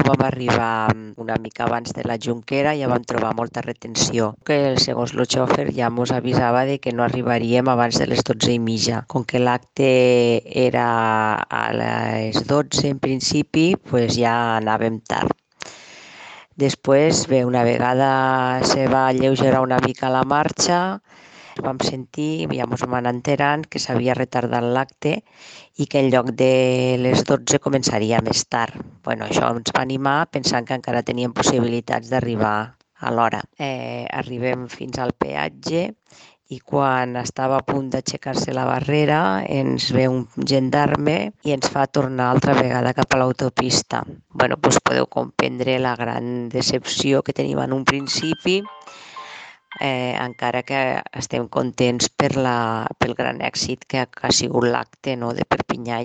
vam arribar una mica abans de la Jonquera, ja vam trobar molta retenció, que segons el xòfer ja ens avisava de que no arribaríem abans de les 12:30. Com que l'acte era a les 12 en principi, doncs ja anàvem tard. Després, bé, una vegada se va alleugerar una mica la marxa, vam sentir, ja ens vam anar enterant que s'havia retardat l'acte i que en lloc de les 12 començaria més tard. Això ens va animar pensant que encara teníem possibilitats d'arribar a l'hora. Arribem fins al peatge i quan estava a punt d'aixecar-se la barrera ens ve un gendarme i ens fa tornar altra vegada cap a l'autopista. Podeu comprendre la gran decepció que tenim en un principi, encara que estem contents pel gran èxit que ha sigut l'acte de Perpinyà.